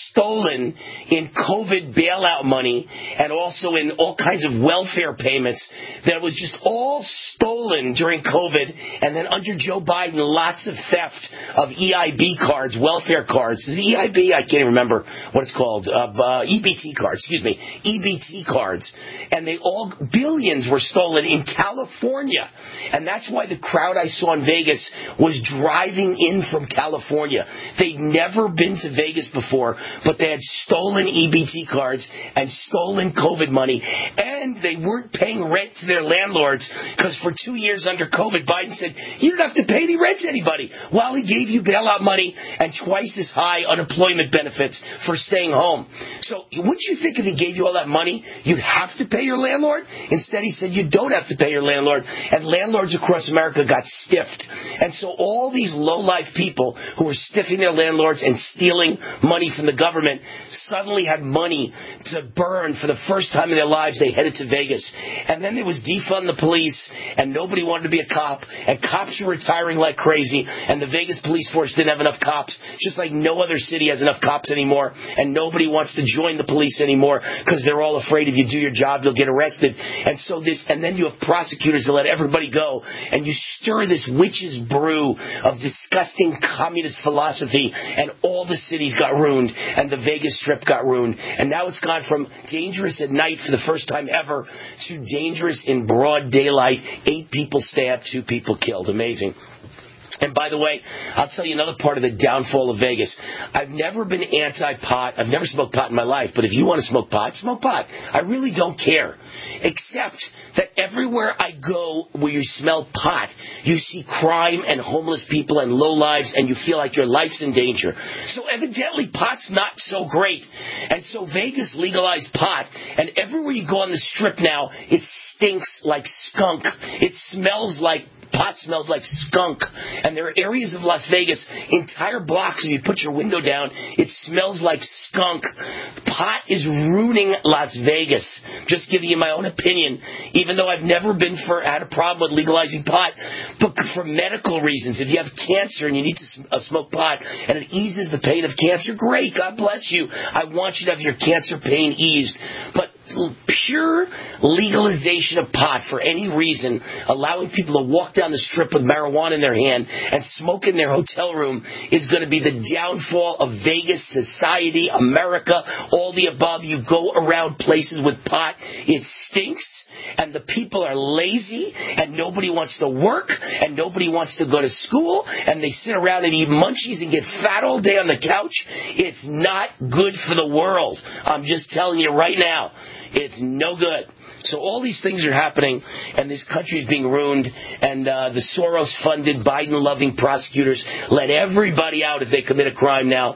stolen in COVID bailout money and also in all kinds of welfare payments that was just all stolen during COVID. And then under Joe Biden, lots of theft of E I B cards, welfare cards. Is it E I B? I can't even remember what it's called. Uh, uh, E B T cards, excuse me. E B T cards. And they all, billions were stolen in California. And that's why the crowd I saw in Vegas was driving in from California. They'd never been to Vegas before, but they had stolen E B T cards and stolen COVID money, and they weren't paying rent to their landlords because for two years under COVID, Biden said, you don't have to pay any rent to anybody, while he gave you bailout money and twice as high unemployment benefits for staying home. So wouldn't you think if he gave you all that money, you'd have to pay your landlord? Instead, he said you don't have to pay your landlord, and landlords across America got stiffed. And so all these low-life people who were stiffing their landlords and stealing money from the government suddenly had money to burn for the first time in their lives. They headed to Vegas. And then there was defund the police, and nobody wanted to be a cop, and cops were retiring like crazy, and the Vegas police force didn't have enough cops, just like no other city has enough cops anymore, and nobody wants to join the police anymore because they're all afraid if you do your job, you'll get arrested. And so this, and then you have prosecutors that let everybody go, and you stir this witch's brew of disgusting communist philosophy, and all the cities got ruined, and the Vegas Strip got ruined. And now it's gone from dangerous at night for the first time ever to dangerous in broad daylight. Eight people stabbed, two people killed. Amazing. And by the way, I'll tell you another part of the downfall of Vegas. I've never been anti-pot. I've never smoked pot in my life. But if you want to smoke pot, smoke pot. I really don't care. Except that everywhere I go where you smell pot, you see crime and homeless people and low lives, and you feel like your life's in danger. So evidently pot's not so great. And so Vegas legalized pot, and everywhere you go on the Strip now, it stinks like skunk. It smells like pot smells like skunk. And there are areas of Las Vegas, entire blocks, if you put your window down, it smells like skunk. Pot is ruining Las Vegas. Just giving you my own opinion, even though I've never been for, had a problem with legalizing pot, but for medical reasons. If you have cancer and you need to uh, smoke pot and it eases the pain of cancer, great, God bless you. I want you to have your cancer pain eased. But pure legalization of pot for any reason, allowing people to walk down the Strip with marijuana in their hand and smoke in their hotel room, is going to be the downfall of Vegas, society, America, all the above. You go around places with pot, it stinks, and the people are lazy, and nobody wants to work, and nobody wants to go to school, and they sit around and eat munchies and get fat all day on the couch. It's not good for the world. I'm just telling you right now. It's no good. So all these things are happening, and this country is being ruined, and uh, the Soros-funded, Biden-loving prosecutors let everybody out if they commit a crime now,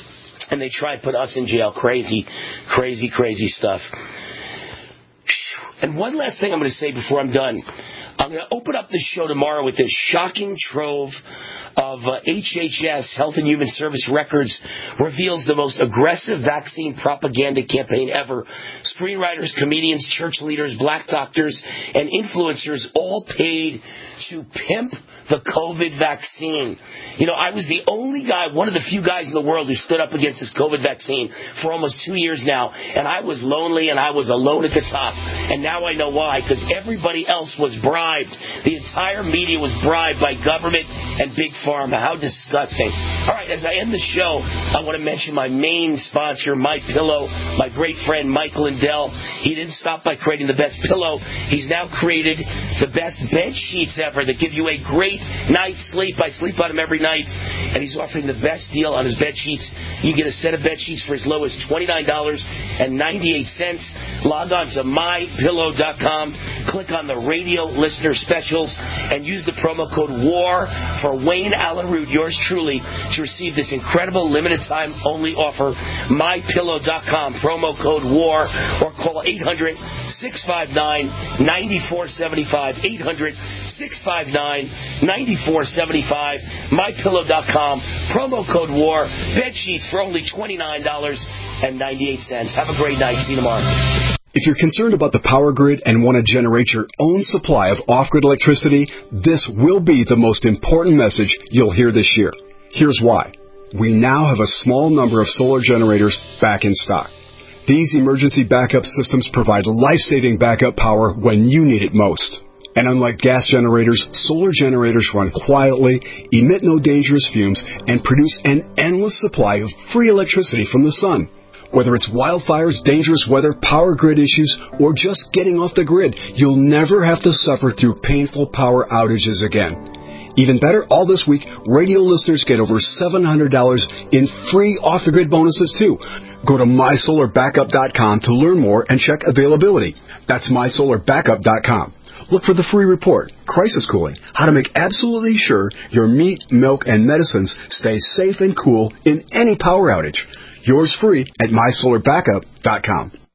and they try to put us in jail. Crazy, crazy, crazy stuff. And one last thing I'm going to say before I'm done. I'm going to open up the show tomorrow with this shocking trove of uh, H H S, Health and Human Service Records, reveals the most aggressive vaccine propaganda campaign ever. Screenwriters, comedians, church leaders, black doctors, and influencers all paid to pimp the COVID vaccine. You know, I was the only guy, one of the few guys in the world who stood up against this COVID vaccine for almost two years now, and I was lonely and I was alone at the top. And now I know why, because everybody else was bribed. The entire media was bribed by government and big pharma. How disgusting. All right, as I end the show, I want to mention my main sponsor, MyPillow, my great friend Michael Lindell. He didn't stop by creating the best pillow. He's now created the best bed sheets ever that give you a great night's sleep. I sleep on them every night, and he's offering the best deal on his bed sheets. You get a set of bed sheets for as low as twenty-nine dollars and ninety-eight cents. Log on to my pillow dot com, click on the radio listener specials, and use the promo code WAR for Wayne Allen Root, yours truly, to receive this incredible limited time only offer. my pillow dot com, promo code WAR, or call eight hundred, six five nine, nine four seven five, eight hundred, six five nine, nine four seven five, my pillow dot com, promo code WAR, bed sheets for only twenty-nine dollars and ninety-eight cents. Have a great night. See you tomorrow. If you're concerned about the power grid and want to generate your own supply of off-grid electricity, this will be the most important message you'll hear this year. Here's why. we now have a small number of solar generators back in stock. These emergency backup systems provide life-saving backup power when you need it most. And unlike gas generators, solar generators run quietly, emit no dangerous fumes, and produce an endless supply of free electricity from the sun. Whether it's wildfires, dangerous weather, power grid issues, or just getting off the grid, you'll never have to suffer through painful power outages again. Even better, all this week, radio listeners get over seven hundred dollars in free off-the-grid bonuses, too. Go to my solar backup dot com to learn more and check availability. That's my solar backup dot com. Look for the free report, Crisis Cooling, how to make absolutely sure your meat, milk, and medicines stay safe and cool in any power outage. Yours free at my solar backup dot com.